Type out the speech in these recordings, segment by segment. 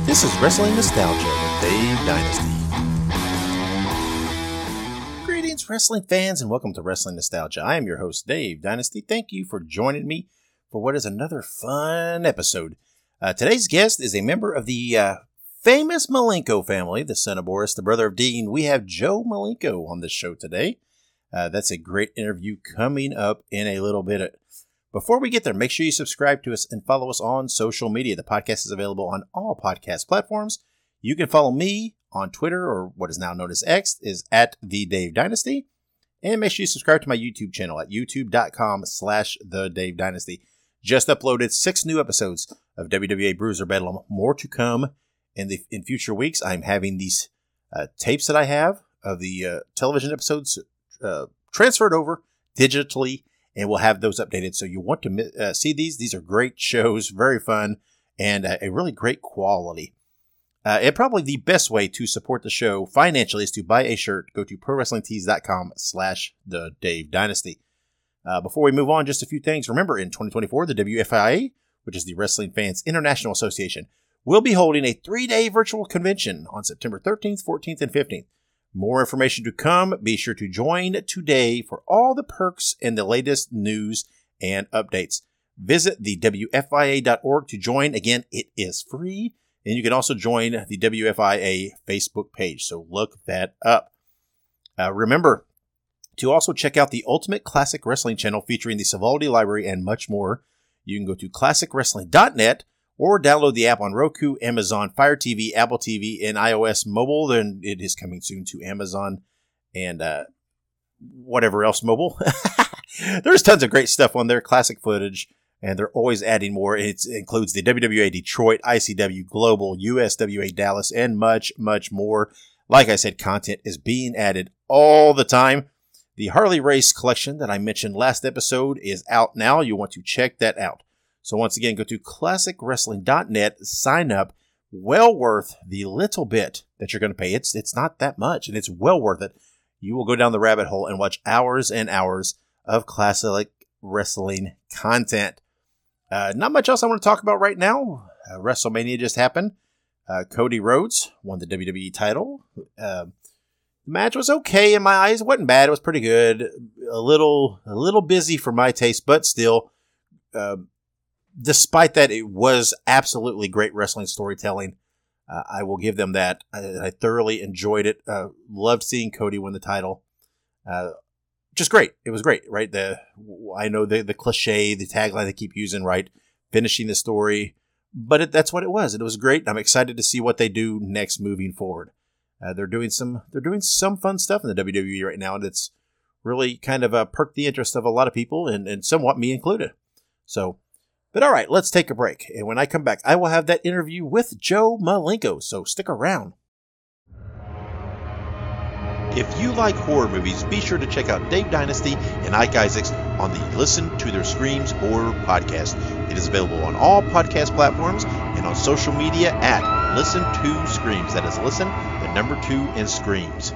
This is Wrestling Nostalgia with Dave Dynasty. Greetings, wrestling fans, and welcome to Wrestling Nostalgia. I am your host, Dave Dynasty. Thank you for joining me for what is another fun episode. Today's guest is a member of the famous Malenko family, the son of Boris, the brother of Dean. We have Joe Malenko on the show today. That's a great interview coming up in a little bit. Before we get there, make sure you subscribe to us and follow us on social media. The podcast is available on all podcast platforms. You can follow me on Twitter, or what is now known as X, is at The Dave Dynasty. And make sure you subscribe to my YouTube channel at youtube.com/The Dave Dynasty. Just uploaded 6 new episodes of WWA Bruiser Bedlam. More to come in future weeks. I'm having these tapes that I have of the television episodes transferred over digitally, and we'll have those updated. So you want to see these. These are great shows, very fun, and a really great quality. And probably the best way to support the show financially is to buy a shirt. Go to ProWrestlingTees.com/The Dave Dynasty. Before we move on, just a few things. Remember, in 2024, the WFIA, which is the Wrestling Fans International Association, will be holding a 3-day virtual convention on September 13th, 14th, and 15th. More information to come. Be sure to join today for all the perks and the latest news and updates. Visit the WFIA.org to join. Again, it is free. And you can also join the WFIA Facebook page. So look that up. Remember to also check out the Ultimate Classic Wrestling channel featuring the Savoldi Library and much more. You can go to classicwrestling.net or download the app on Roku, Amazon, Fire TV, Apple TV, and iOS mobile. Then it is coming soon to Amazon and whatever else mobile. There's tons of great stuff on there, classic footage, and they're always adding more. It includes the WWA Detroit, ICW Global, USWA Dallas, and much, much more. Like I said, content is being added all the time. The Harley Race collection that I mentioned last episode is out now. You want to check that out. So once again, go to classicwrestling.net, sign up. Well worth the little bit that you're going to pay. It's not that much, and it's well worth it. You will go down the rabbit hole and watch hours and hours of classic wrestling content. Not much else I want to talk about right now. WrestleMania just happened. Cody Rhodes won the WWE title. The match was okay in my eyes. It wasn't bad. It was pretty good. A little busy for my taste, but still, despite that, it was absolutely great wrestling storytelling. I will give them that. I thoroughly enjoyed it. Loved seeing Cody win the title. Just great. It was great, right? I know the cliche, the tagline they keep using, right? Finishing the story. But that's what it was. It was great. I'm excited to see what they do next moving forward. They're doing some fun stuff in the WWE right now, and it's really kind of perked the interest of a lot of people, and somewhat me included. But all right, let's take a break. And when I come back, I will have that interview with Joe Malenko, so stick around. If you like horror movies, be sure to check out Dave Dynasty and Ike Isaacs on the Listen to Their Screams Horror Podcast. It is available on all podcast platforms and on social media at Listen to Screams. That is Listen, the number 2, and Screams.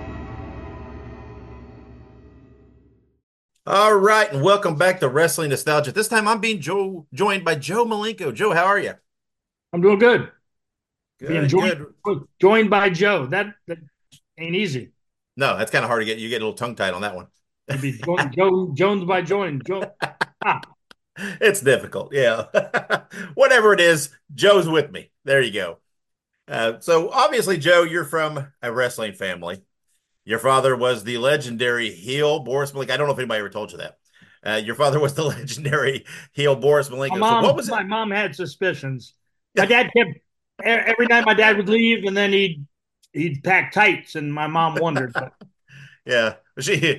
All right, and welcome back to Wrestling Nostalgia. This time I'm being joined by Joe Malenko. Joe, how are you? I'm doing good. Good, joined by Joe. That ain't easy. No, that's kind of hard to get. You get a little tongue-tied on that one. Jones by join. It's difficult, yeah. Whatever it is, Joe's with me. There you go. So obviously, Joe, you're from a wrestling family. Your father was the legendary heel Boris Malenko. I don't know if anybody ever told you that. Your father was the legendary heel Boris Malenko. So what was it? My mom had suspicions. My dad kept every night. My dad would leave, and then he'd pack tights, and my mom wondered. Yeah, was he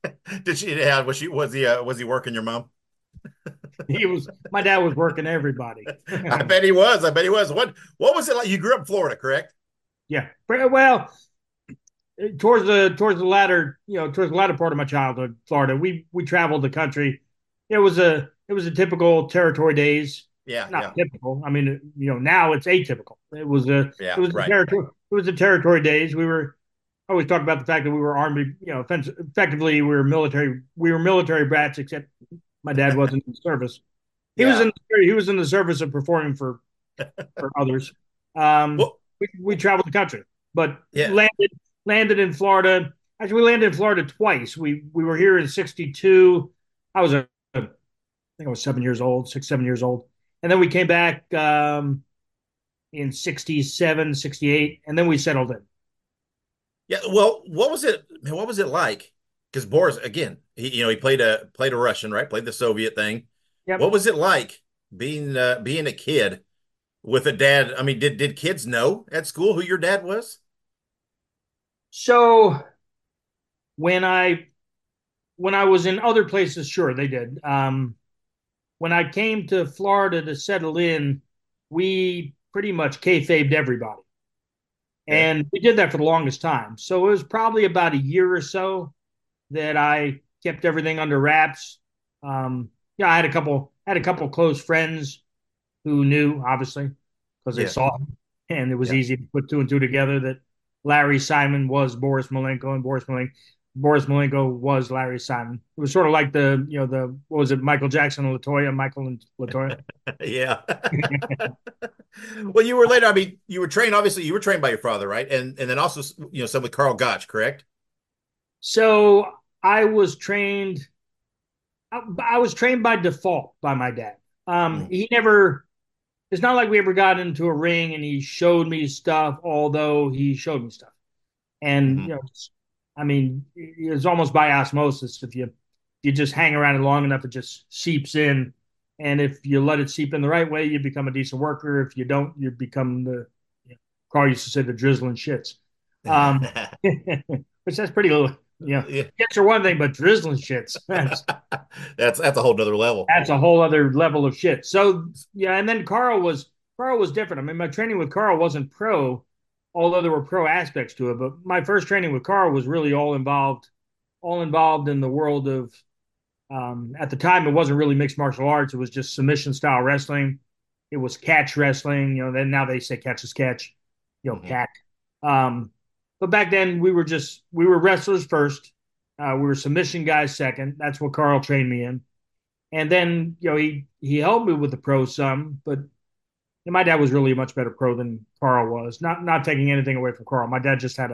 working your mom? My dad was working everybody. I bet he was. What was it like? You grew up in Florida, correct? Yeah. Well, towards the latter part of my childhood, Florida, we traveled the country. It was a typical territory days. Yeah. Not typical. I mean, now it's atypical. It was the territory days. I always talk about the fact that we were Army, effectively we were military brats, except my dad wasn't in the service. He was in the service of performing for others. Well, we traveled the country, but yeah. landed in Florida. Actually, we landed in Florida twice. We were here in '62. I was I think I was 7 years old, 6, 7 years old, and then we came back in '67, '68, and then we settled in. Yeah. Well, what was it? Man, what was it like? Because Boris, again, he played a Russian, right? Played the Soviet thing. What Yep. was it like being a kid with a dad? I mean, did kids know at school who your dad was? So when I when I was in other places, sure they did. When I came to Florida to settle in, we pretty much kayfabed everybody. Okay. And we did that for the longest time. So it was probably about a year or so that I kept everything under wraps. Yeah, I had a couple close friends who knew, obviously, because they Yeah. saw him, and it was Yeah. easy to put two and two together that Larry Simon was Boris Malenko, and Boris Malenko was Larry Simon. It was sort of like the what was it, Michael Jackson and Latoya, Michael and Latoya. Yeah. Well, you were later. I mean, you were trained. Obviously, you were trained by your father, right? And then also, some with Carl Gotch, correct? So I was trained. I was trained by default by my dad. Mm. He never. It's not like we ever got into a ring and he showed me stuff, although he showed me stuff. And Hmm. I mean, it's almost by osmosis. If you just hang around it long enough, it just seeps in. And if you let it seep in the right way, you become a decent worker. If you don't, you become Carl used to say the drizzling shits. Um, which that's pretty little. Yeah. Shits are one thing, but drizzling shits That's a whole nother level. that's a whole other level of shit. So yeah, and then Carl was different. I mean, my training with Carl wasn't pro, although there were pro aspects to it. But my first training with Carl was really all involved in the world of. At the time, it wasn't really mixed martial arts. It was just submission style wrestling. It was catch wrestling. Then now they say catch is catch, Hmm. cat. Um, but back then we were wrestlers first. We were submission guys second. That's what Carl trained me in. And then, he helped me with the pro some, but my dad was really a much better pro than Carl was. Not taking anything away from Carl. My dad just had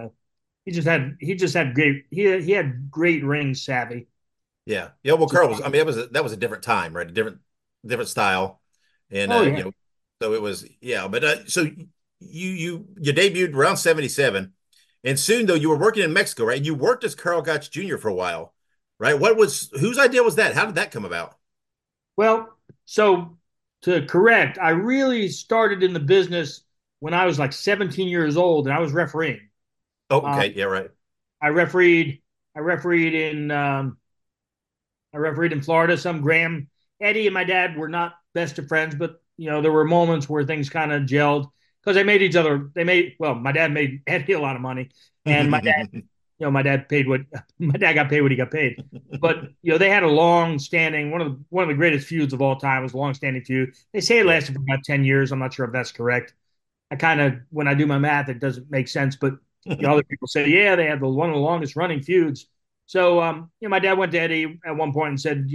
he had great ring savvy. Yeah. Yeah. Well, Carl was. I mean, that was a different time, right? A different style, and Oh yeah. so it was. Yeah. But so you debuted around 77, and soon though you were working in Mexico, right? You worked as Carl Gotch Jr. for a while, right? Whose idea was that? How did that come about? Well, so to correct, I really started in the business when I was like 17 years old and I was refereeing. Oh, Um, okay. Yeah. Right. I refereed I refereed in I refereed in Florida. Some Graham, Eddie, and my dad were not best of friends, but there were moments where things kind of gelled because they made each other. My dad made Eddie a lot of money, and my dad paid what my dad got paid what he got paid. But they had a long standing one of the greatest feuds of all time was a long standing feud. They say it Yeah. lasted for about 10 years. I'm not sure if that's correct. I kind of when I do my math, it doesn't make sense. But other people say, yeah, they had one of the longest running feuds. So my dad went to Eddie at one point and said,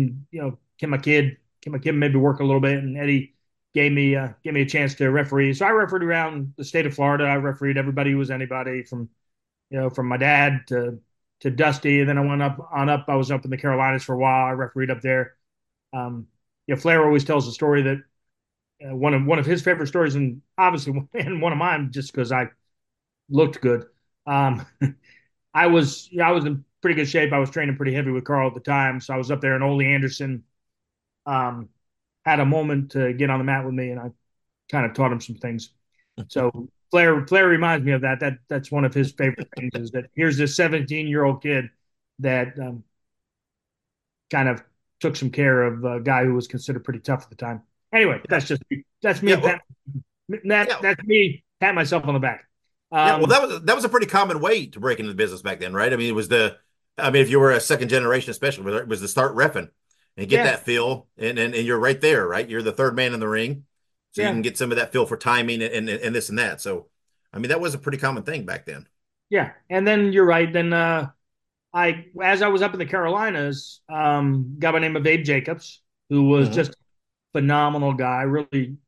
can my kid maybe work a little bit? And Eddie gave me a chance to referee. So I refereed around the state of Florida. I refereed everybody who was anybody from my dad to Dusty, and then I went up. I was up in the Carolinas for a while. I refereed up there. Flair always tells the story that one of his favorite stories, and obviously and one of mine, just because I looked good. Um, I was in pretty good shape. I was training pretty heavy with Carl at the time, so I was up there, and Ole Anderson um, had a moment to get on the mat with me, and I kind of taught him some things. So Flair reminds me of that. That's one of his favorite things is that here's this 17-year-old kid that kind of took some care of a guy who was considered pretty tough at the time. Anyway, Yeah. that's me Yeah. Well, yeah. that's me pat myself on the back. Yeah. Well, Um, that was a pretty common way to break into the business back then, right? I mean, I mean, if you were a second generation, especially, it was to start reffing and get yeah, that feel, and you're right there, right? You're the third man in the ring, so you yeah, can get some of that feel for timing and this and that. So, I mean, that was a pretty common thing back then. yeah. And then you're right. Then as I was up in the Carolinas, guy by the name of Abe Jacobs, who was Hmm. just a phenomenal guy, really,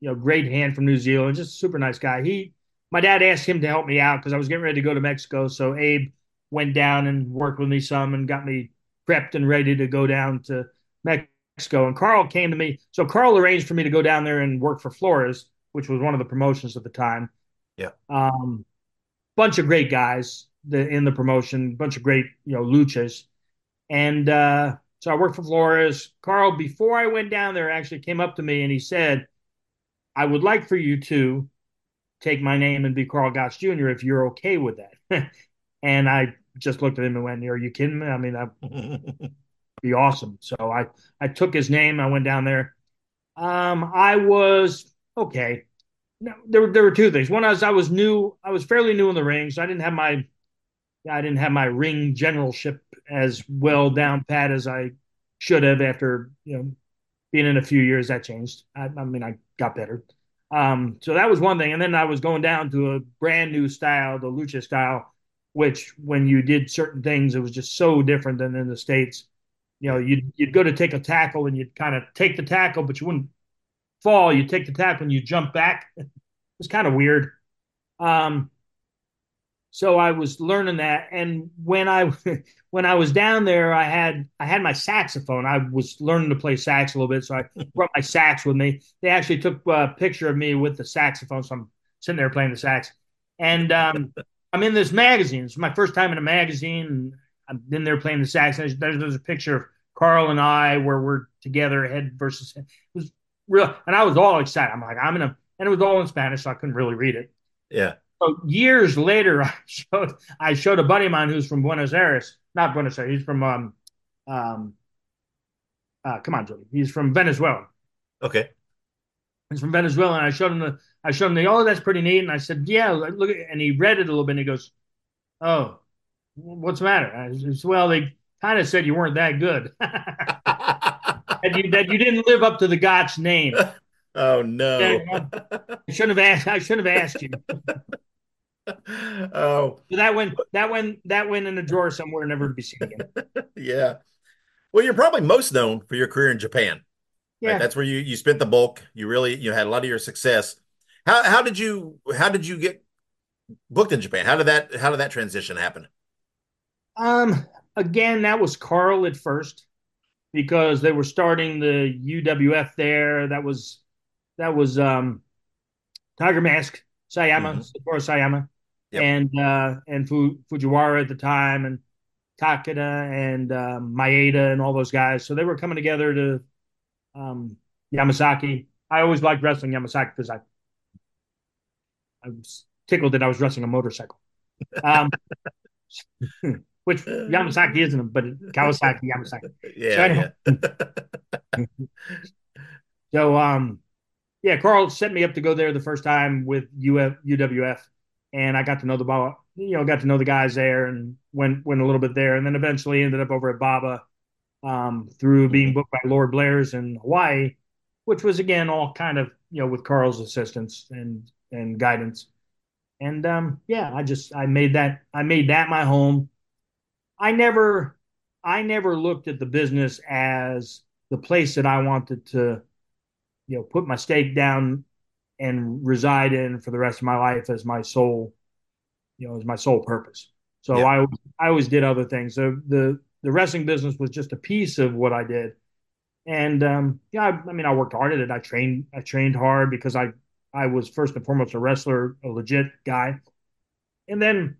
great hand from New Zealand, just a super nice guy. My dad asked him to help me out because I was getting ready to go to Mexico. So Abe went down and worked with me some and got me prepped and ready to go down to Mexico. And Carl came to me. So Carl arranged for me to go down there and work for Flores, which was one of the promotions at the time. Yeah. Bunch of great guys in the promotion, bunch of great, luchas. And so I worked for Flores. Carl, before I went down there, actually came up to me and he said, I would like for you to take my name and be Carl Gotch Jr. if you're okay with that. And I just looked at him and went, are you kidding me? I mean, that'd be awesome. So I took his name. I went down there. I was okay. No, there were two things. One is I was new. I was fairly new in the ring, so I didn't have my ring generalship as well down pat as I should have after being in a few years. That changed. I mean, I got better. So that was one thing. And then I was going down to a brand new style, the lucha style, which when you did certain things, it was just so different than in the States. You'd go to take a tackle and you'd kind of take the tackle, but you wouldn't fall. You'd take the tackle and you jump back. It was kind of weird. So I was learning that, and when I was down there, I had my saxophone. I was learning to play sax a little bit, so I brought my sax with me. They actually took a picture of me with the saxophone, so I'm sitting there playing the sax. And I'm in this magazine. It's my first time in a magazine, and I'm in there playing the sax. And there's a picture of Carl and I where we're together, head versus head. It was real, and I was all excited. I'm like, and it was all in Spanish, so I couldn't really read it. Yeah. So years later, I showed a buddy of mine who's from Buenos Aires, not Buenos Aires. He's from come on, Jody. He's from Venezuela. Okay. He's from Venezuela, and I showed him the oh, that's pretty neat. And I said, yeah, look at, and he read it a little bit, and he goes, oh, what's the matter? I said, well, they kind of said you weren't that good, that you didn't live up to the Gotch name. Oh no! I shouldn't have asked you. Oh, so that went in a drawer somewhere, never to be seen again. Yeah. Well, you're probably most known for your career in Japan. Yeah, right? That's where you spent the bulk. You really had a lot of your success. How did you get booked in Japan? How did that transition happen? Again, that was Carl at first because they were starting the UWF there. That was Tiger Mask, Sayama, Satoru Sayama, yep. and Fujiwara at the time, and Takeda and Maeda and all those guys. So they were coming together to Yamasaki. I always liked wrestling Yamasaki because I was tickled that I was wrestling a motorcycle. Which Yamasaki isn't, but Kawasaki Yamasaki. Yeah. So, yeah, Carl set me up to go there the first time with UWF, and I got to know the guys there, and went a little bit there, and then eventually ended up over at Baba through being booked by Lord Blair's in Hawaii, which was again all kind of with Carl's assistance and guidance, and yeah, I made that my home. I never looked at the business as the place that I wanted to put my stake down and reside in for the rest of my life as my sole purpose. So yeah. I always did other things. So the wrestling business was just a piece of what I did. And yeah, I mean, I worked hard at it. I trained hard because I was first and foremost a wrestler, a legit guy. And then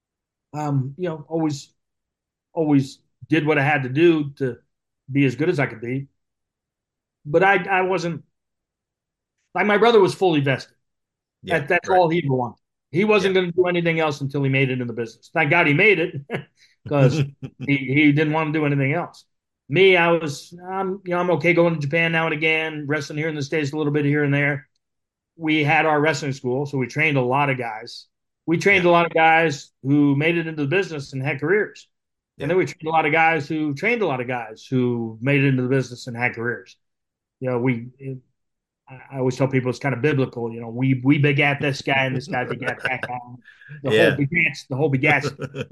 always did what I had to do to be as good as I could be. But I wasn't, like, my brother was fully vested. Yeah, that's right. All he wanted. He wasn't going to do anything else until he made it in the business. Thank God he made it because he didn't want to do anything else. Me, I'm okay going to Japan now and again, wrestling here in the States a little bit here and there. We had our wrestling school, so we trained a lot of guys. We trained a lot of guys who made it into the business and had careers. Yeah. And then we trained a lot of guys who trained a lot of guys who made it into the business and had careers. I always tell people it's kind of biblical. We begat this guy and this guy begat that guy. The whole begats.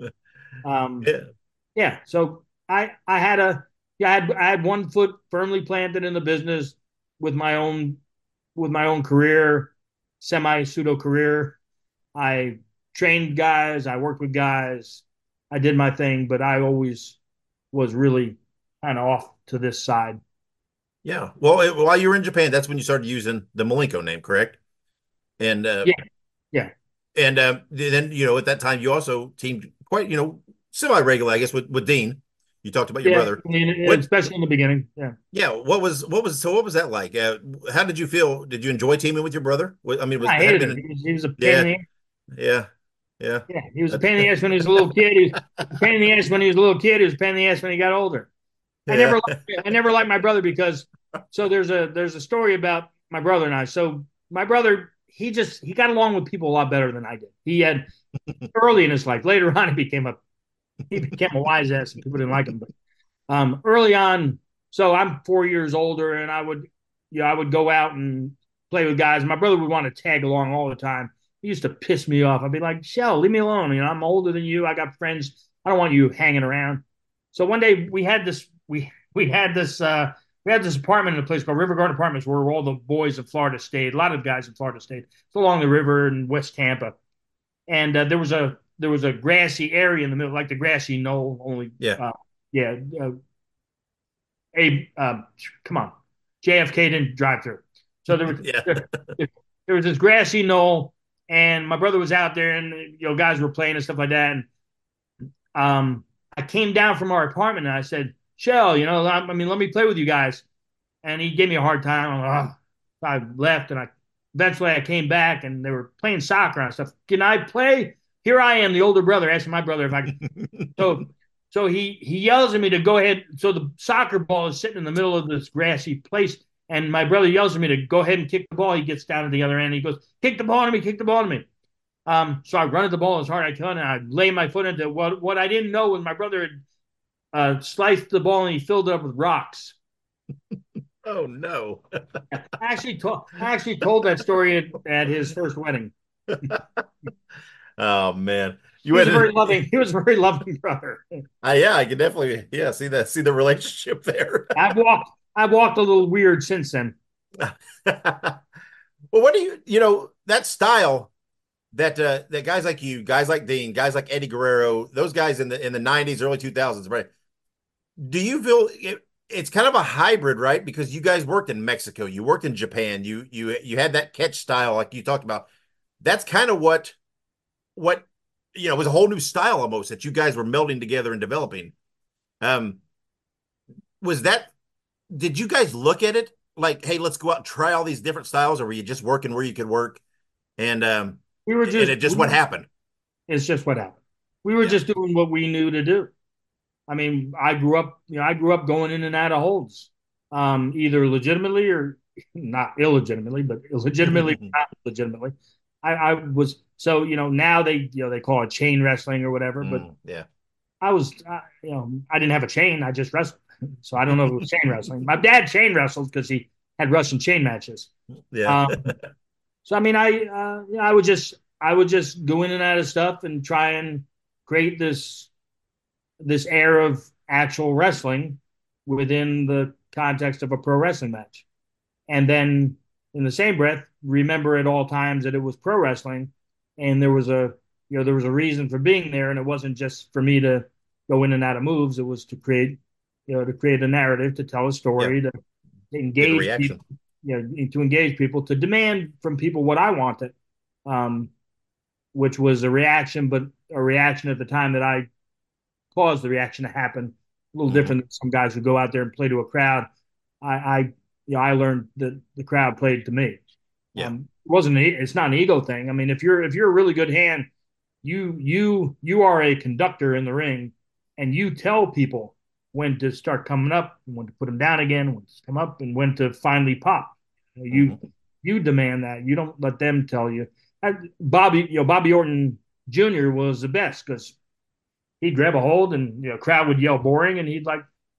Yeah. So I had one foot firmly planted in the business with my own with my own career, semi pseudo career. I trained guys, I worked with guys, I did my thing, but I always was really kind of off to this side. Yeah. Well, while you were in Japan, that's when you started using the Malenko name, correct? And Yeah, yeah, and then at that time you also teamed quite semi regular, I guess, with Dean. You talked about your yeah. brother. I mean, What? especially in the beginning. Yeah, Yeah. What was that like? How did you feel? Did you enjoy teaming with your brother? I mean, I had hated him. been He was a pain in yeah, the ass. yeah, yeah. Yeah, he was a pain in the ass when he was a little kid. He was a pain in the ass when he was a little kid. He was a pain in the ass when he got older. Yeah. I never liked my brother because there's a story about my brother and I. So my brother, he got along with people a lot better than I did. He had early in his life. Later on, he became a wise ass and people didn't like him. But early on, so I'm 4 years older, and I would go out and play with guys. My brother would want to tag along all the time. He used to piss me off. I'd be like, Shell, leave me alone. I'm older than you. I got friends. I don't want you hanging around. So one day we had this apartment in a place called River Garden Apartments where all the boys of Florida stayed. A lot of guys in Florida stayed. It's along the river in West Tampa, and there was a grassy area in the middle, like the grassy knoll. Only, Yeah. yeah, a come on, JFK didn't drive through, so Yeah. there was this grassy knoll, and my brother was out there, and guys were playing and stuff like that, and I came down from our apartment and I said, Shell, I mean, let me play with you guys, and he gave me a hard time. I left, and eventually I came back, and they were playing soccer and stuff. Can I play? Here I am, the older brother, asking my brother if I could. So he yells at me to go ahead. So the soccer ball is sitting in the middle of this grassy place, and my brother yells at me to go ahead and kick the ball. He gets down at the other end. He goes, kick the ball to me, kick the ball to me. So I run at the ball as hard as I can, and I lay my foot into what I didn't know was my brother had sliced the ball and he filled it up with rocks. Oh no! I actually told that story at his first wedding. Oh man, He was very loving. He was a very loving brother. Yeah, I can definitely see the relationship there. I've walked a little weird since then. Well, what do that style that guys like you, guys like Dean, guys like Eddie Guerrero, those guys in the 90s, early 2000s, right? Do you feel it's kind of a hybrid, right? Because you guys worked in Mexico, you worked in Japan, you had that catch style like you talked about. That's kind of what was a whole new style almost that you guys were melding together and developing. Um, was that? Did you guys look at it like, hey, let's go out and try all these different styles, or were you just working where you could work? And we were just it just what happened. It's just what happened. We were just doing what we knew to do. I mean, I grew up going in and out of holds, either legitimately or not illegitimately, but illegitimately, not legitimately. I was so now they call it chain wrestling or whatever, but yeah, I was I didn't have a chain, I just wrestled, so I don't know if it was chain wrestling. My dad chain wrestled because he had Russian chain matches. Yeah. So I mean, I would just go in and out of stuff and try and create this air of actual wrestling within the context of a pro wrestling match. And then in the same breath, remember at all times that it was pro wrestling and there was a reason for being there, and it wasn't just for me to go in and out of moves. It was to create a narrative, to tell a story, to engage people, to engage people, to demand from people what I wanted, which was a reaction, but a reaction at the time that I caused the reaction to happen. A little different than some guys who go out there and play to a crowd. I learned that the crowd played to me. Yeah. It's not an ego thing. I mean, if you're a really good hand, you are a conductor in the ring, and you tell people when to start coming up, when to put them down again, when to come up, and when to finally pop. You demand that. You don't let them tell you. Bobby Orton Jr. was the best because he'd grab a hold and crowd would yell boring, and he'd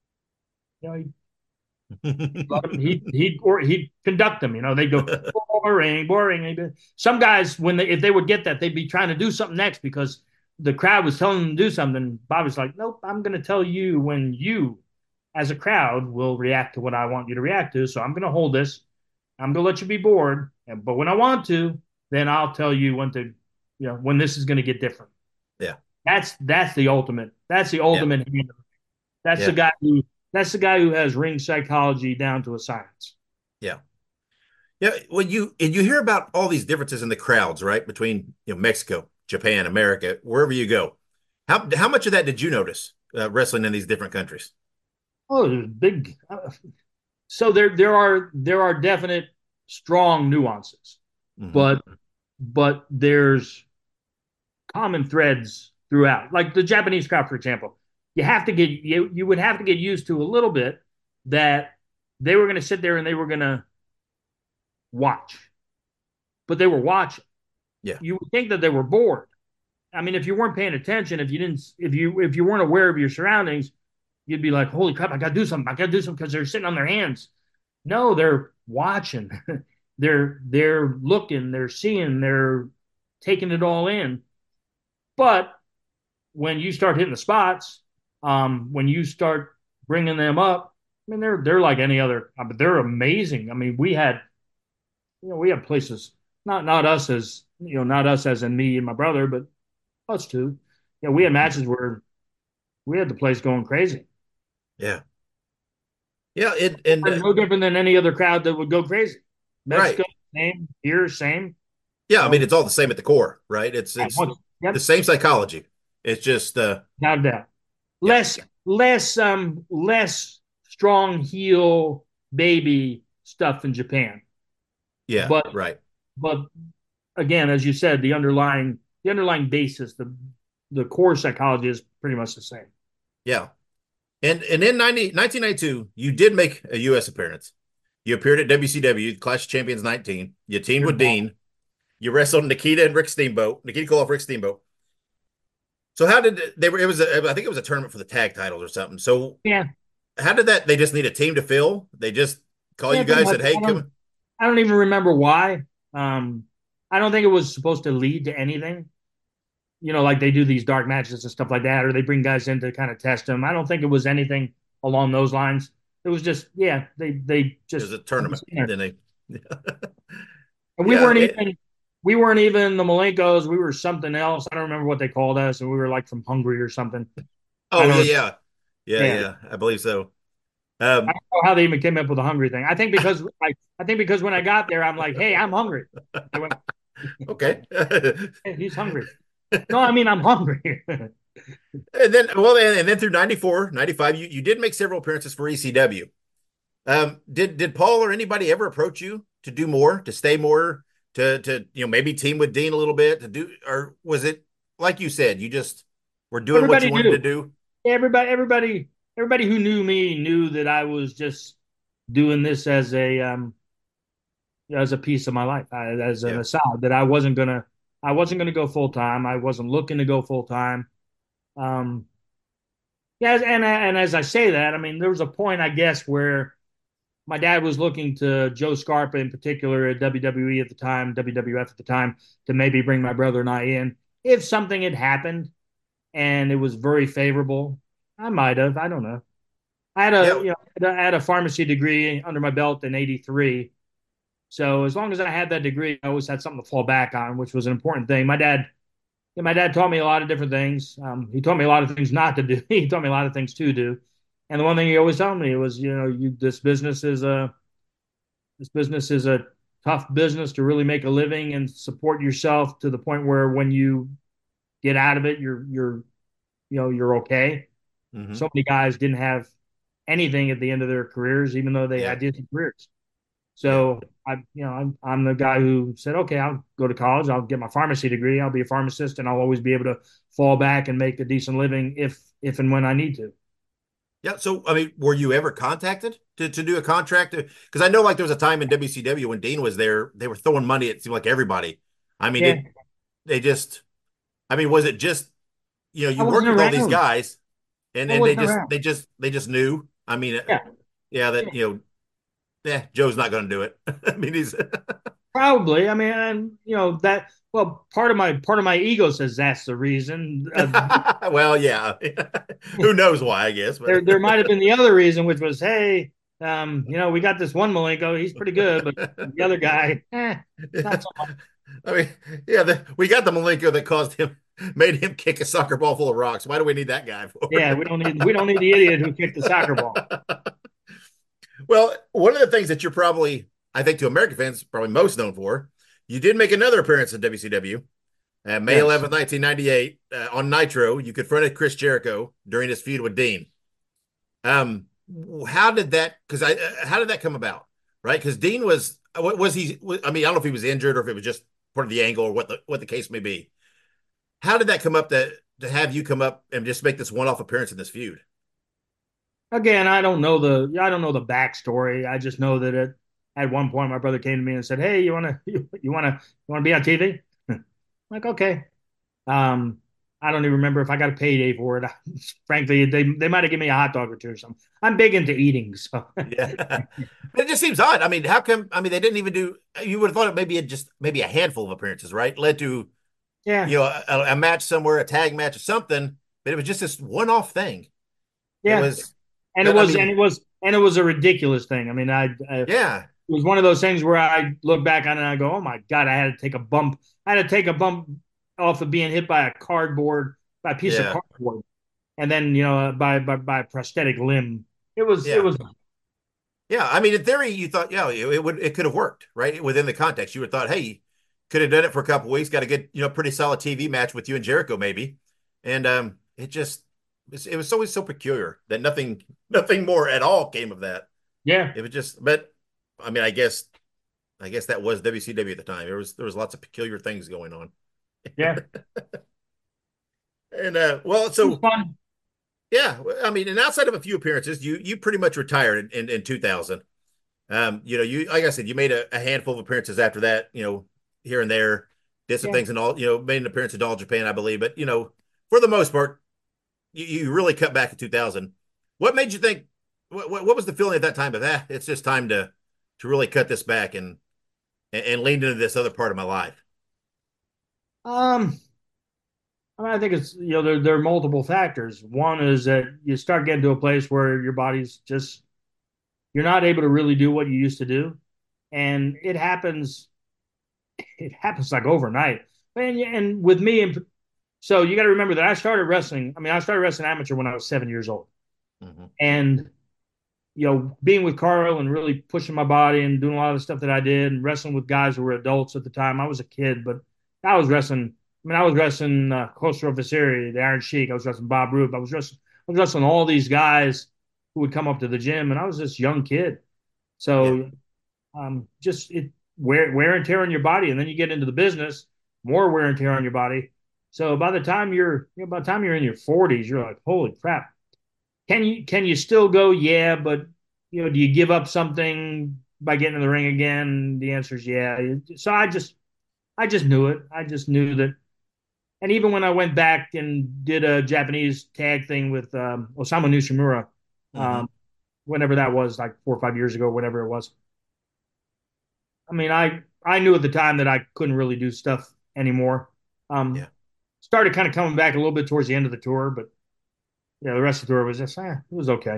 he'd conduct them. They'd go boring. Some guys, if they would get that, they'd be trying to do something next because the crowd was telling them to do something. Bobby's like, nope, I'm going to tell you when you, as a crowd, will react to what I want you to react to. So I'm going to hold this, I'm gonna let you be bored, but when I want to, then I'll tell you when to, when this is gonna get different. Yeah. That's the ultimate. That's the Yeah. ultimate handler. That's Yeah. the guy who has ring psychology down to a science. Yeah. Yeah. When you hear about all these differences in the crowds, right? Between, Mexico, Japan, America, wherever you go. How much of that did you notice wrestling in these different countries? Oh, there's big. So there are definite strong nuances, Hmm. but there's common threads throughout. Like the Japanese crowd, for example, you would have to get used to a little bit that they were going to sit there and they were going to watch, but they were watching. Yeah. You would think that they were bored. I mean, if you weren't paying attention, if you weren't aware of your surroundings, you'd be like, "Holy crap! I got to do something! I got to do something," because they're sitting on their hands. No, they're watching. they're looking. They're seeing. They're taking it all in. But when you start hitting the spots, when you start bringing them up, I mean, they're like any other. But they're amazing. I mean, we had places. Not us as not us as in me and my brother, but us too. We had matches where we had the place going crazy. Yeah. Yeah. And No different than any other crowd that would go crazy. right. Mexico, same. Here, same. Yeah. I mean, it's all the same at the core, right? It's the Yep, same psychology. It's just without a doubt. yeah. Less strong heel baby stuff in Japan. Yeah. But Right. but again, as you said, the underlying basis, the core psychology is pretty much the same. Yeah. And in 1992, you did make a U.S. appearance. You appeared at WCW, Clash of Champions 19. You teamed with Dean. You wrestled Nikita and Rick Steamboat. Nikita Koloff, Rick Steamboat. So how did they were? It was I think it was a tournament for the tag titles or something. So Yeah, how did that? They just need a team to fill. They just call yeah, you pretty guys, much. said, "Hey, I come." don't I don't even remember why. I don't think it was supposed to lead to anything. Like they do these dark matches and stuff like that, or they bring guys in to kind of test them. I don't think it was anything along those lines. It was just, yeah, they It just was a tournament. Then they, and we yeah, weren't even we weren't even the Malenkos. We were something else. I don't remember what they called us, and we were like from Hungary or something. I oh yeah, don't. Yeah, yeah. I believe so. I Um, don't know how they even came up with the hungry thing. I think because when I got there, I'm like, hey, I'm hungry. They went, okay. hey, he's hungry. No, I mean I'm hungry. And then through 94, 95, you did make several appearances for ECW. Did Paul or anybody ever approach you to do more, to stay more, to maybe team with Dean a little bit to do, or was it like you said, you just were doing what you Everybody wanted to knew. do? Everybody who knew me knew that I was just doing this as a piece of my life, as an Yeah. aside. That I wasn't gonna go full time. I wasn't looking to go full time. Um, yeah, and as I say that, I mean there was a point, I guess, where my dad was looking to Joe Scarpa in particular at WWE at the time, WWF at the time, to maybe bring my brother and I in. If something had happened and it was very favorable, I might have. I don't know. I had a Yeah. you know I had a pharmacy degree under my belt in '83. So as long as I had that degree, I always had something to fall back on, which was an important thing. My dad taught me a lot of different things. He taught me a lot of things not to do. He taught me a lot of things to do. And the one thing he always told me was, this business is a tough business to really make a living and support yourself to the point where when you get out of it, you're okay. Hmm. So many guys didn't have anything at the end of their careers, even though they Yeah. had decent careers. Yeah. So I'm the guy who said, okay, I'll go to college, I'll get my pharmacy degree, I'll be a pharmacist, and I'll always be able to fall back and make a decent living if and when I need to. Yeah. So, I mean, were you ever contacted to do a contract? Because I know, like, there was a time in WCW when Dean was there, they were throwing money. It seemed like everybody. I mean, Yeah, they just, I mean, was it just, I you worked wasn't with all these around. guys, and I and they wasn't just, around. they just knew. I mean, Yeah, yeah, yeah. that Joe's not going to do it. I mean, he's Probably. I mean, and that. Well, part of my ego says that's the reason. well, yeah. Who knows why? I guess, but There might have been the other reason, which was, hey, We got this one Malenko. He's pretty good, but the other guy, not so much. I mean, yeah, we got the Malenko that made him kick a soccer ball full of rocks. Why do we need that guy for? Yeah, we don't need the idiot who kicked the soccer ball. Well, one of the things that you're probably, I think, to American fans, probably most known for, you did make another appearance in WCW. May 11th, 1998, on Nitro, you confronted Chris Jericho during his feud with Dean. How did that? How did that come about? Right? Because Dean was he? I mean, I don't know if he was injured or if it was just part of the angle or what the case may be. How did that come up to have you come up and just make this one-off appearance in this feud? Again, I don't know the backstory. I just know that at one point my brother came to me and said, "Hey, you wanna be on TV?" Like, okay. Um, I don't even remember if I got a payday for it. Frankly, they might have given me a hot dog or two or something. I'm big into eating, so Yeah, but it just seems odd. I mean, how come? I mean, they didn't even do. You would have thought maybe a handful of appearances, right? Led to yeah, a match somewhere, a tag match or something. But it was just this one-off thing. It yeah. was, And it but I was mean, and it was and it was a ridiculous thing. I mean, it yeah, was one of those things where I look back on it and I go, "Oh my God, I had to take a bump. I had to take a bump off of being hit by a piece of yeah, cardboard, and then by a prosthetic limb. It yeah. was Yeah, I mean, in theory, you thought, yeah, it could have worked, right? Within the context, you would have thought, hey, could have done it for a couple of weeks, got a good, pretty solid TV match with you and Jericho, maybe, and it was always so peculiar that nothing more at all came of that. yeah, It was just, but I mean, I guess that was WCW at the time. There was lots of peculiar things going on, yeah. and well, It was so fun. yeah, I mean, and outside of a few appearances, you pretty much retired in 2000. You like I said, you made a handful of appearances after that, here and there, did some Yeah. things and all, made an appearance in All Japan, I believe. But for the most part, you really cut back in 2000. What made you think? What was the feeling at that time of that? It's just time to really cut this back and lean into this other part of my life. Um, I mean, I think it's there are multiple factors. One is that you start getting to a place where your body's just you're not able to really do what you used to do, and it happens. It happens like overnight. And with me, so you got to remember that I started wrestling. I mean, I started wrestling amateur when I was 7 years old, Mm-hmm. and being with Carl and really pushing my body and doing a lot of the stuff that I did and wrestling with guys who were adults at the time. I was a kid, but I was wrestling. I mean, I was wrestling Khosrow Vaziri, the Iron Sheik. I was wrestling Bob Roop. I was wrestling all these guys who would come up to the gym, and I was this young kid. Yeah, So just wear and tear on your body, and then you get into the business, more wear and tear on your body. So by the time you're in your 40s, you're like, holy crap, can you still go? Yeah, but do you give up something by getting in the ring again? The answer is yeah. So I just knew it. I just knew that. And even when I went back and did a Japanese tag thing with Osamu Nishimura, mm-hmm. um, whenever that was, like 4 or 5 years ago, whatever it was. I mean, I knew at the time that I couldn't really do stuff anymore. Um, Yeah, Started kind of coming back a little bit towards the end of the tour, but the rest of the tour was just it was okay.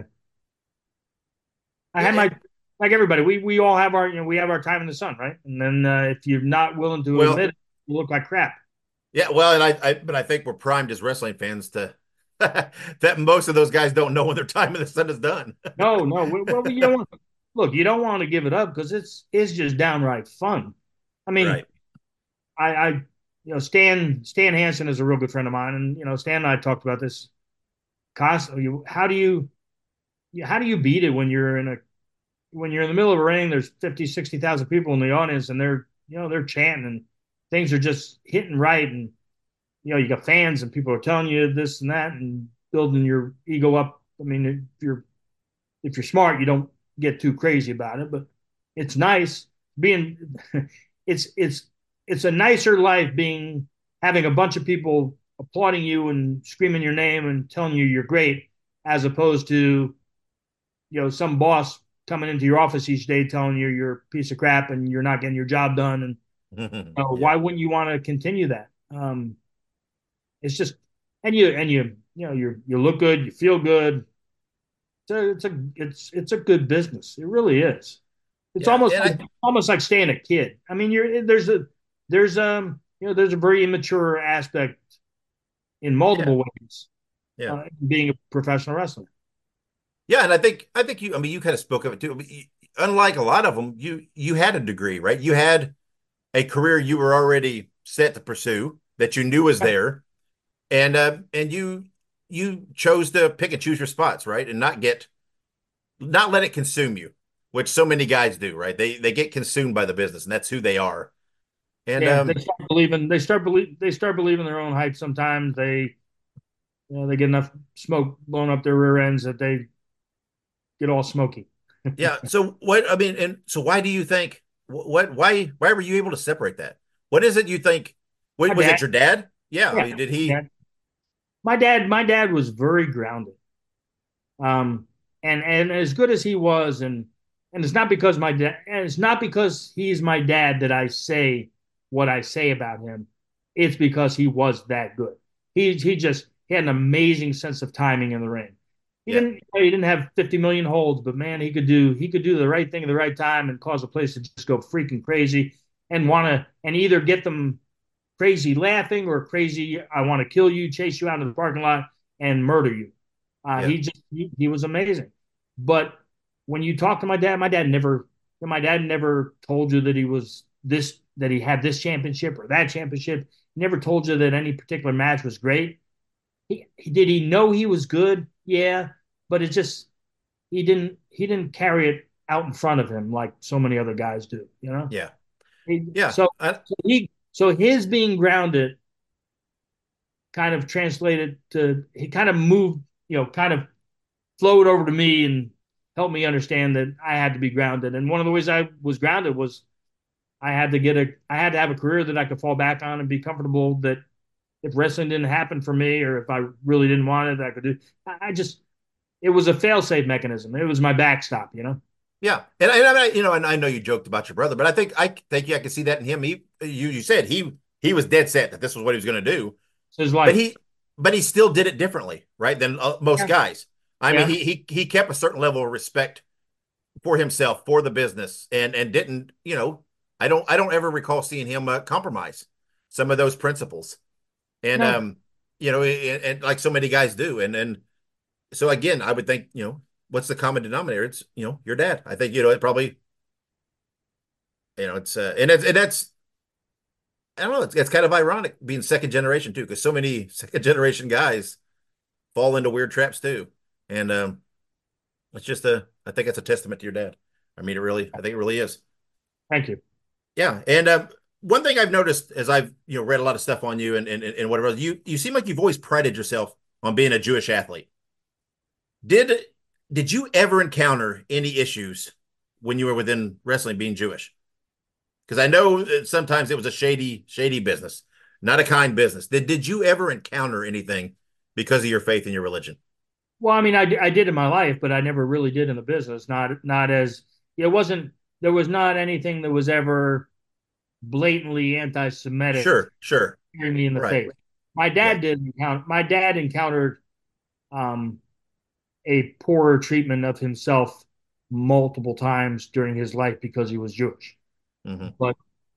I yeah. had my like everybody. We all have our time in the sun, right? And then if you're not willing to admit Well, it, you look like crap. yeah. Well, and but I think we're primed as wrestling fans to that most of those guys don't know when their time in the sun is done. No, no. Well, you don't want look. You don't want to give it up because it's just downright fun. I mean, Right. I Stan Hansen is a real good friend of mine, and Stan and I talked about this constantly. How do you beat it when you're in the middle of a ring? There's 50, 60,000 people in the audience, and they're chanting, and things are just hitting right, and you got fans, and people are telling you this and that, and building your ego up. I mean, if you're smart, you don't get too crazy about it, but it's nice being. It's a nicer life having a bunch of people applauding you and screaming your name and telling you you're great, as opposed to some boss coming into your office each day telling you you're a piece of crap and you're not getting your job done. And Yeah. why wouldn't you want to continue that? It's just and you look good, you feel good. it's a good business. It really is. It's Yeah, almost like staying a kid. I mean, there's a very immature aspect in yeah, multiple ways, yeah, being a professional wrestler. yeah. And I think you. I mean, you kind of spoke of it too. Unlike a lot of them, you had a degree, right? You had a career you were already set to pursue that you knew was there, and you chose to pick and choose your spots, right, and not let it consume you, which so many guys do, right? They get consumed by the business, and that's who they are. And Yeah, they start believing. They start believing their own hype. Sometimes they get enough smoke blowing up their rear ends that they get all smoky. yeah. So what I mean, and so why do you think why were you able to separate that? What is it you think? My Was dad, it your dad? Yeah. I yeah, mean, did he? yeah. My dad was very grounded. And as good as he was, and it's not because my dad, and it's not because he's my dad that I say what I say about him. It's because he was that good. He had an amazing sense of timing in the ring. Yeah. He didn't have 50 million holds, but man, he could do the right thing at the right time and cause a place to just go freaking crazy and either get them crazy laughing or crazy I want to kill you, chase you out of the parking lot and murder you. Yeah. He was amazing. But when you talk to my dad never told you that he had this championship or that championship. He never told you that any particular match was great. Did he know he was good? Yeah, but it just he didn't carry it out in front of him like so many other guys do. Yeah. He, Yeah. so so his being grounded kind of translated to he kind of moved, kind of flowed over to me and helped me understand that I had to be grounded. And one of the ways I was grounded was I had to have a career that I could fall back on and be comfortable that if wrestling didn't happen for me or if I really didn't want it, I could do. I just it was a fail safe mechanism. It was my backstop. Yeah. And I know you joked about your brother, but I can see that in him. You said he was dead set that this was what he was going to do, It's his but life. he still did it differently, right, than most Yeah. guys. I mean, Yeah. he kept a certain level of respect for himself, for the business, and didn't, I don't ever recall seeing him compromise some of those principles. And No. and like so many guys do. And so again, I would think, what's the common denominator? It's, your dad. I think, it probably, it's and that's I don't know, it's kind of ironic being second generation too, because so many second generation guys fall into weird traps too. And it's just I think it's a testament to your dad. I think it really is. Thank you. Yeah. And one thing I've noticed as I've read a lot of stuff on you and whatever, you seem like you've always prided yourself on being a Jewish athlete. Did did you ever encounter any issues when you were within wrestling being Jewish? Because I know that sometimes it was a shady business, not a kind business. Did you ever encounter anything because of your faith in your religion? Well, I mean, I did in my life, but I never really did in the business. Not as it wasn't. There was not anything that was ever blatantly anti-Semitic Sure, sure. staring me in the Right. face. My Yeah. dad did encounter. My dad encountered um, a poorer treatment of himself multiple times during his life because he was Jewish. Hmm. But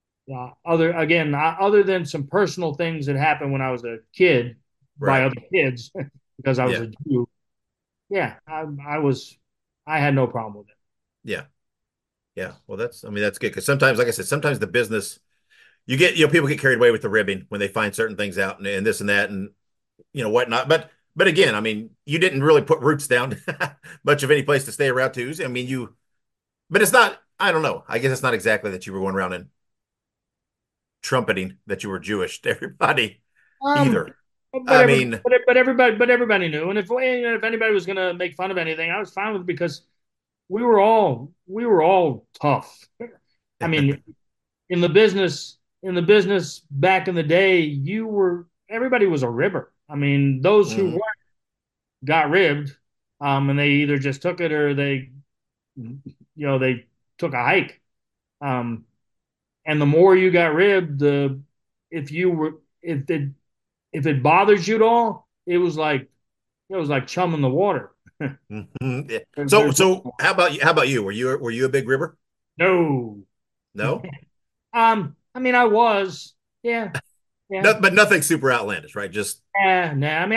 other than some personal things that happened when I was a kid by Right. other kids because I was Yeah. a Jew, yeah, I had no problem with it. Yeah. Yeah. Well, that's good because sometimes, like I said, sometimes the business people get carried away with the ribbing when they find certain things out and this and that and whatnot. But again, I mean, you didn't really put roots down much of any place to stay around too. I mean, but it's not. I don't know. I guess it's not exactly that you were going around and trumpeting that you were Jewish to everybody Um, either. I mean, but everybody knew, and if anybody was gonna make fun of anything, I was fine with it because we were all tough. I mean, in the business back in the day, everybody was a ribber. I mean, those who mhm, weren't got ribbed, and they either just took it or they took a hike. Um, and the more you got ribbed, the if you were if it bothers you at all, it was like chum in the water. Mm-hmm. Yeah. So how about you? How about you? Were you a big ribber? No. No, I mean, I was. Yeah. Yeah. no, but nothing super outlandish, right? Just Nah. I mean,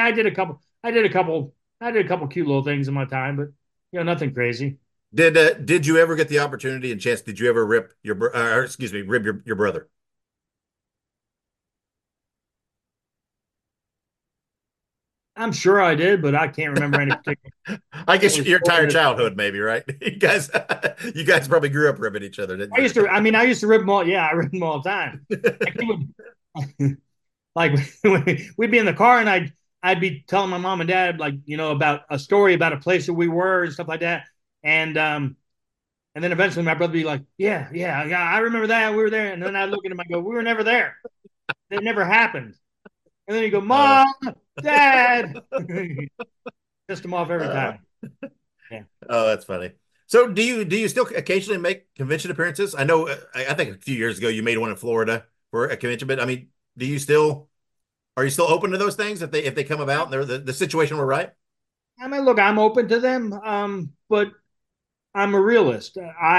I did a couple cute little things in my time, but nothing crazy. did you ever get the opportunity and chance? Did you ever rip excuse me, rib your brother? I'm sure I did, but I can't remember any particular I guess your entire story. childhood, maybe, right? You guys probably grew up ribbing each other, didn't you? I used to rip them all. Yeah, I ripped them all the time. Like, like we'd be in the car and I'd be telling my mom and dad like about a story about a place that we were and stuff like that, and then eventually my brother would be like, yeah, I remember that we were there, and then I'd look at him, I go, we were never there, it never happened, and then you go, Uh, Mom, Dad, pissed him off every uh, time. Yeah. oh, that's funny. So, do you still occasionally make convention appearances? I know, I think a few years ago you made one in Florida for a convention, but I mean, do you still are you still open to those things if they come about and the situation were right? I mean, look, I'm open to them, but I'm a realist.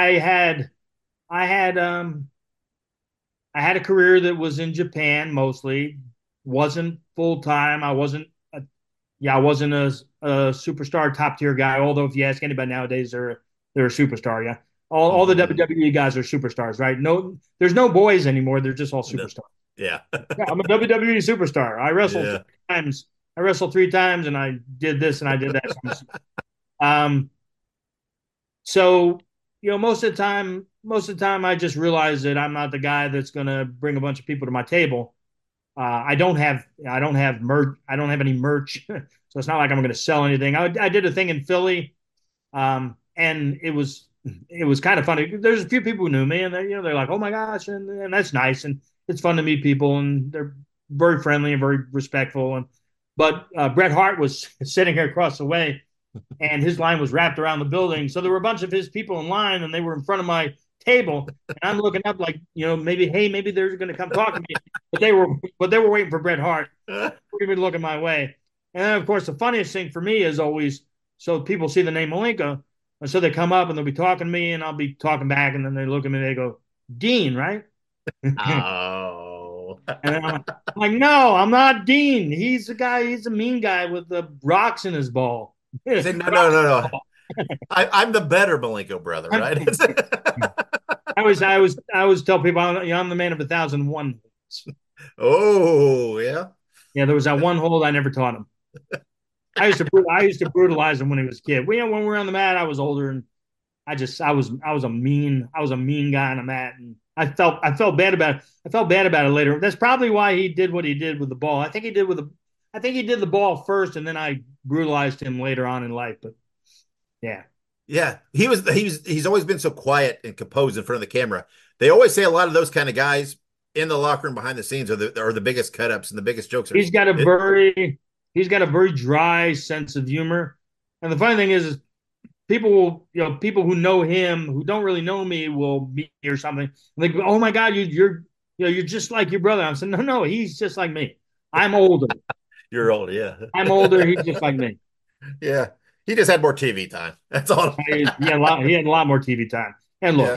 I had I had a career that was in Japan mostly, wasn't full time. I wasn't a superstar top tier guy. Although if you ask anybody nowadays, they're a superstar. Yeah, all the Mm-hmm. WWE guys are superstars, right? No, there's no boys anymore. They're just all No. superstars. Yeah. Yeah, I'm a WWE superstar. I wrestled Yeah. 3 times. I wrestled 3 times, and I did this and I did that. Um, so most of the time, I just realize that I'm not the guy that's going to bring a bunch of people to my table. I don't have any merch, so it's not like I'm going to sell anything. I did a thing in Philly, and it was kind of funny. There's a few people who knew me, and they're like, "Oh my gosh," and that's nice, and it's fun to meet people, and they're very friendly and very respectful. But Bret Hart was sitting here across the way, and his line was wrapped around the building. So there were a bunch of his people in line, and they were in front of my table. And I'm looking up like, maybe they're going to come talk to me. But they were waiting for Bret Hart. They were looking my way. And then, of course, the funniest thing for me is always so people see the name Malenko, and so they come up and they'll be talking to me, and I'll be talking back, and then they look at me and they go, Dean, right? And Oh. I'm like, no, I'm not Dean. He's the guy. He's a mean guy with the rocks in his ball. Say no, no, no, no. I'm the better Malenko brother, right? I always tell people I'm the man of 1,001. Oh, yeah. Yeah, there was that one hold I never taught him. I used to brutalize him when he was a kid. When we were on the mat, I was older, and I was a mean guy on the mat, and I felt bad about it. I felt bad about it later. That's probably why he did what he did with the ball. I think he did the ball first, and then I brutalized him later on in life. But yeah. Yeah. He's always been so quiet and composed in front of the camera. They always say a lot of those kind of guys in the locker room behind the scenes are the biggest cut ups and the biggest jokesters. He's got a very he's got a very dry sense of humor. And the funny thing is people who know him who don't really know me will meet me or something. Like, oh my God, you're just like your brother. I'm saying, no, he's just like me. I'm older. You're old, yeah. I'm older. He's just like me. Yeah. He just had more TV time. That's all. He had a lot more TV time. And look, Yeah.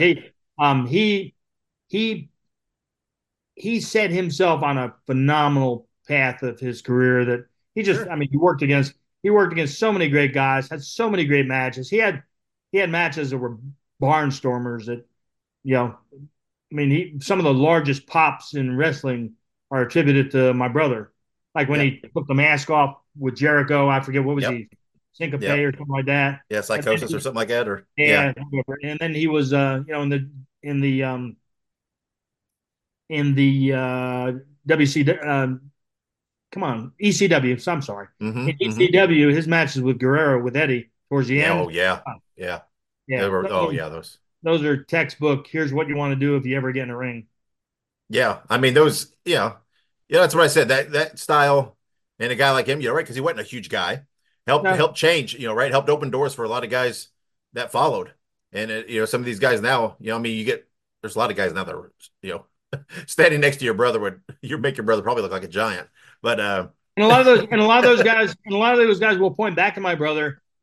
he he set himself on a phenomenal path of his career that Sure. I mean, he worked against so many great guys, had so many great matches. He had matches that were barnstormers that, you know, I mean, some of the largest pops in wrestling are attributed to my brother. Like when Yep. he took the mask off with Jericho, I forget what was Yep. he, Syncope Yep. or something like that. Yeah. And then Psychosis or something like that. Or yeah. yeah, and then he was, in the WC, come on, ECW. So I'm sorry. In Mm-hmm. Mm-hmm. ECW, his matches with Guerrero with Eddie towards the Yeah. end. Oh yeah. Oh, Yeah. They yeah, were, oh yeah, those. those are textbook. Here's what you want to do if you ever get in a ring. Yeah. I mean those, yeah. Yeah, that's what I said. That style and a guy like him, right? Because he wasn't a huge guy. Helped No, helped change, right? Helped open doors for a lot of guys that followed. And some of these guys now, I mean, there's a lot of guys now that are, standing next to your brother would you make your brother probably look like a giant. But and a lot of those guys will point back to my brother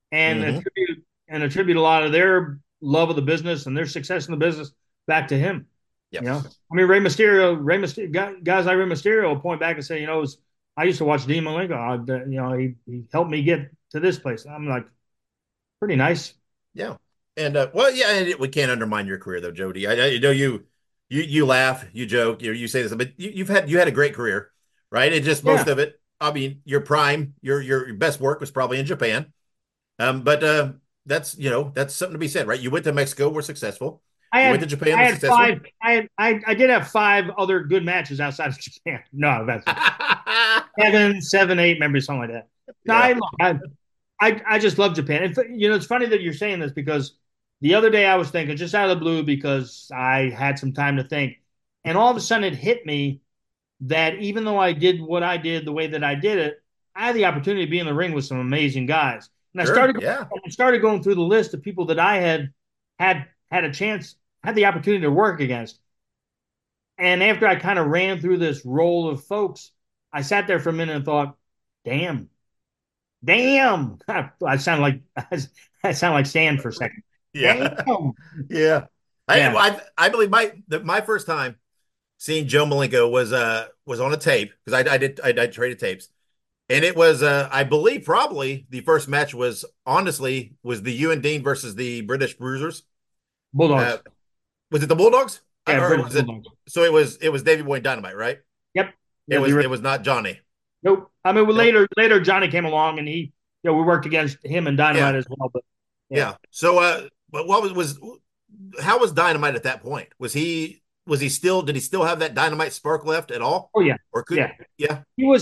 and Mm-hmm. attribute a lot of their love of the business and their success in the business back to him. Yep. You know, I mean, Rey Mysterio, guys like Rey Mysterio will point back and say, I used to watch Dean Malenko. He helped me get to this place. I'm like, pretty nice. Yeah. And well, yeah, and we can't undermine your career though, Jody. I know you laugh, you joke, you say this, but you had a great career, right? It just most Yeah. of it. I mean, your prime, your best work was probably in Japan. But that's something to be said, right? You went to Mexico, were successful. You went to Japan, I was had successful. five. I did have five other good matches outside of Japan. No, that's it. Seven, eight, maybe something like that. No, Yeah. I just love Japan. And it's funny that you're saying this because the other day I was thinking just out of the blue because I had some time to think, and all of a sudden it hit me that even though I did what I did the way that I did it, I had the opportunity to be in the ring with some amazing guys. And Sure. Yeah. I started going through the list of people that I had a chance, had the opportunity to work against. And after I kind of ran through this roll of folks, I sat there for a minute and thought, damn, damn. I sound like I sound like Stan for a second. Damn. Yeah. Yeah. Yeah. I believe my first time seeing Joe Malenko was on a tape because I traded tapes. And it was I believe probably the first match was the you and Dean versus the British Bruisers. Uh, Bulldogs. was it the Bulldogs? Yeah, Or British was it Bulldogs. so it was Davey Boy Dynamite, right? Yep. It Yeah, was it was not Johnny. nope. I mean, well, Nope. later Johnny came along and we worked against him and Dynamite Yeah. as well. But yeah. Yeah. So but what was how was Dynamite at that point? Was he still did he still have that Dynamite spark left at all? Oh yeah. Or could Yeah. yeah.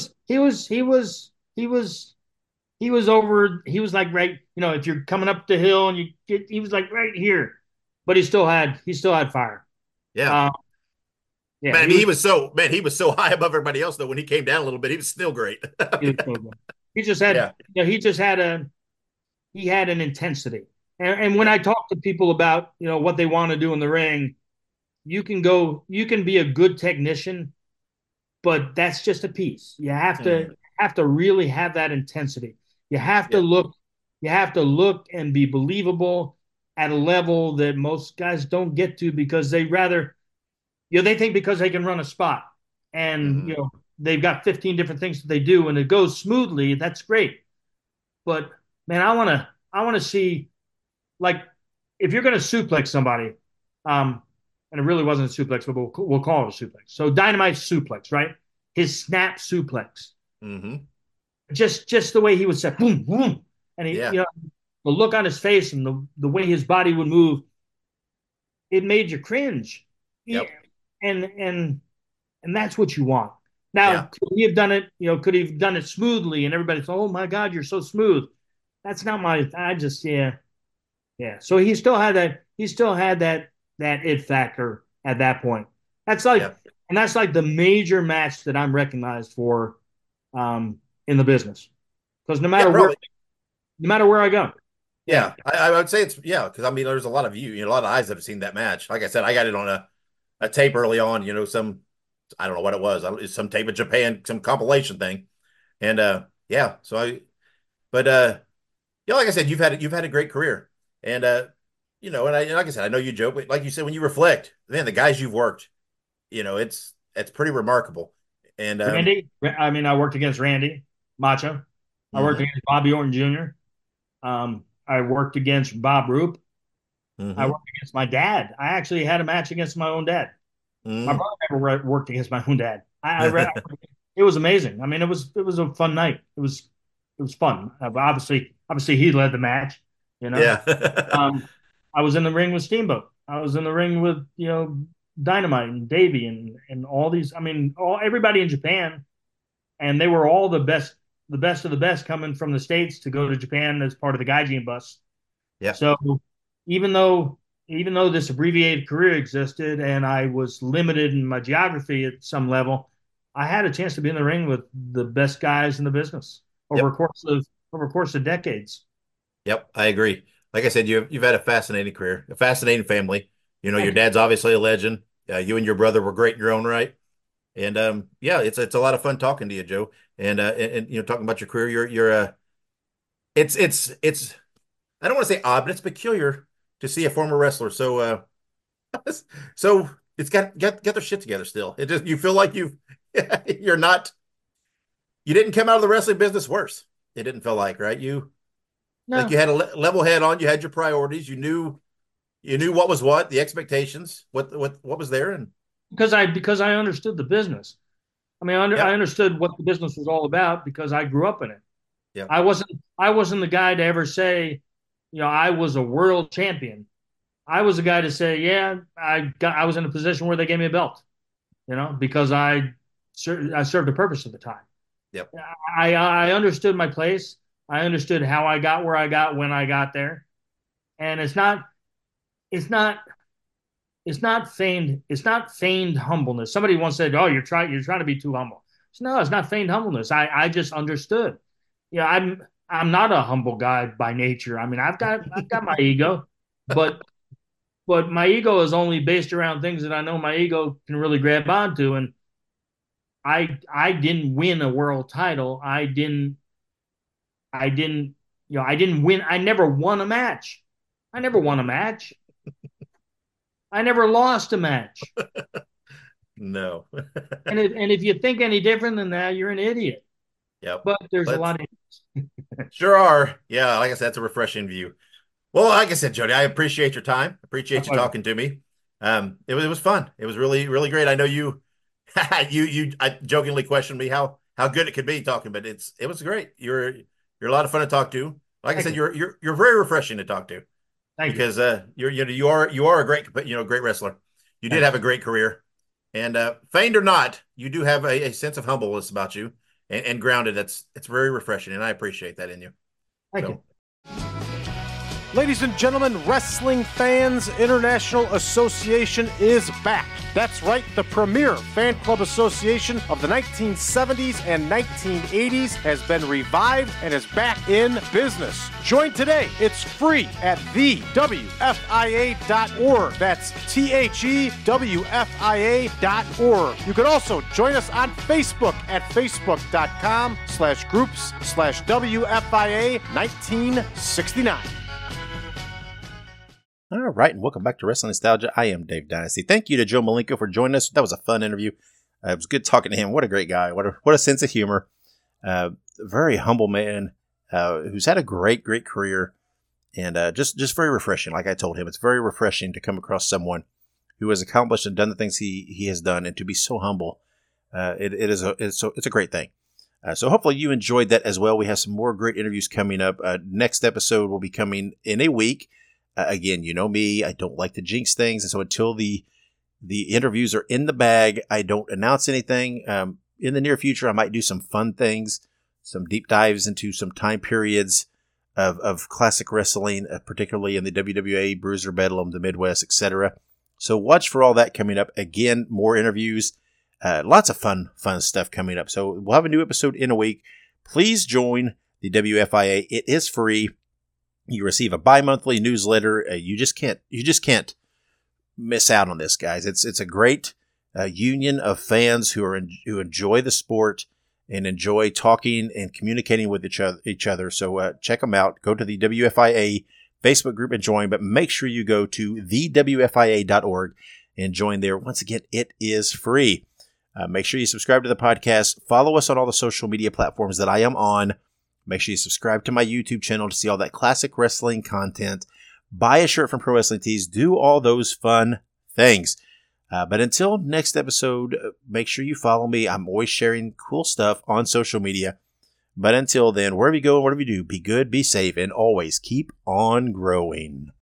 He was over. He was like right. If you're coming up the hill and he was like right here, but he still had fire. Yeah. Uh, yeah. Man, I mean, he was so high above everybody else though. When he came down a little bit, he was still great. He was so good. He just had. Yeah, He just had he had an intensity. And when yeah, I talk to people about what they want to do in the ring, you can be a good technician, but that's just a piece. mm, Have to really have that intensity. You have to yeah, look you have to look and be believable at a level that most guys don't get to because they think because they can run a spot and hmm, they've got 15 different things that they do and it goes smoothly, that's great. But man, I want to see, like, if you're going to suplex somebody, um, and it really wasn't a suplex, but we'll call it a suplex. So Dynamite suplex, right? His snap suplex, hmm, just the way he would say boom, boom, and yeah, the look on his face and the way his body would move, it made you cringe. Yeah, yep, and that's what you want. Now, yeah, could he have done it? Could he have done it smoothly? And everybody thought, "Oh my God, you're so smooth." That's not my. I just yeah. So he still had that. He still had that it factor at that point. That's like, yep, and that's like the major match that I'm recognized for, in the business. Because yeah, probably, no matter where I go, yeah, yeah. I would say it's yeah, because I mean, there's a lot of a lot of eyes that have seen that match. Like I said, I got it on a tape early on. Some I don't know what it was, some tape of Japan, some compilation thing, and yeah. So but yeah, like I said, you've had a great career, and and like I said, I know you joke, but like you said, when you reflect, man, the guys you've worked, it's pretty remarkable. And Randy. I mean, I worked against Randy Macho. I worked hmm, against Bobby Orton Jr. I worked against Bob Roop. I hmm, worked against my dad. I actually had a match against my own dad. My hmm. brother never worked against my own dad. It was amazing. I mean, it was a fun night. It was fun. Obviously he led the match. You know, Yeah. um, I was in the ring with Steamboat. I was in the ring with Dynamite and Davey and all these. I mean, everybody in Japan, and they were all the best of the best coming from the States to go to Japan as part of the Gaijin bus. Yeah. So even though this abbreviated career existed and I was limited in my geography at some level, I had a chance to be in the ring with the best guys in the business Yep. over a course of decades. Yep. I agree. Like I said, you've had a fascinating career, a fascinating family. Your Thank you. dad's obviously a legend. You and your brother were great in your own right. And yeah, it's a lot of fun talking to you, Joe. And talking about your career, it's I don't want to say odd, but it's peculiar to see a former wrestler. So, so it's got their shit together still. It just, you feel like you didn't come out of the wrestling business worse. It didn't feel like, right? You had a level head on, you had your priorities, you knew what was what, the expectations, what was there. And because I understood the business. I mean, I understood what the business was all about because I grew up in it. Yeah. I wasn't the guy to ever say, I was a world champion. I was the guy to say, yeah, I was in a position where they gave me a belt, because I served a purpose at the time. Yep. I understood my place. I understood how I got where I got when I got there. And it's not feigned humbleness. Somebody once said, "Oh, you're trying to be too humble." So, no, it's not feigned humbleness. I just understood. I'm not a humble guy by nature. I mean, I've got my ego, but my ego is only based around things that I know my ego can really grab onto. And I didn't win a world title. I didn't win. I never won a match. I never lost a match. No. and if you think any different than that, you're an idiot. Yeah. But there's a lot of Sure are. Yeah, like I said, it's a refreshing view. Well, like I said, Jody, I appreciate your time. Appreciate you talking to me. It was fun. It was really, really great. I know you I jokingly questioned me how good it could be talking, but it was great. You're a lot of fun to talk to. Like I said, you're very refreshing to talk to. Because you are a great great wrestler. You did have a great career, and feigned or not, you do have a sense of humbleness about you and grounded. It's very refreshing, and I appreciate that in you. Thank you. Ladies and gentlemen, Wrestling Fans International Association is back. That's right, the premier fan club association of the 1970s and 1980s has been revived and is back in business. Join today. It's free at thewfia.org. That's thewfia.org. You can also join us on Facebook at facebook.com/groups/WFIA 1969. All right, and welcome back to Wrestling Nostalgia. I am Dave Dynasty. Thank you to Joe Malenko for joining us. That was a fun interview. It was good talking to him. What a great guy. What a sense of humor. Very humble man who's had a great career, and just very refreshing. Like I told him, it's very refreshing to come across someone who has accomplished and done the things he has done, and to be so humble. It's a great thing. So hopefully you enjoyed that as well. We have some more great interviews coming up. Next episode will be coming in a week. Again, you know me, I don't like to jinx things. And so until the interviews are in the bag, I don't announce anything. In the near future, I might do some fun things, some deep dives into some time periods of classic wrestling, particularly in the WWA, Bruiser, Bedlam, the Midwest, etc. So watch for all that coming up. Again, more interviews, lots of fun stuff coming up. So we'll have a new episode in a week. Please join the WFIA. It is free. You receive a bi-monthly newsletter. You just can't miss out on this, guys. It's a great union of fans who enjoy the sport and enjoy talking and communicating with each other. So check them out. Go to the WFIA Facebook group and join, but make sure you go to thewfia.org and join there. Once again, it is free. Make sure you subscribe to the podcast. Follow us on all the social media platforms that I am on. Make sure you subscribe to my YouTube channel to see all that classic wrestling content. Buy a shirt from Pro Wrestling Tees. Do all those fun things. But until next episode, make sure you follow me. I'm always sharing cool stuff on social media. But until then, wherever you go and whatever you do, be good, be safe, and always keep on growing.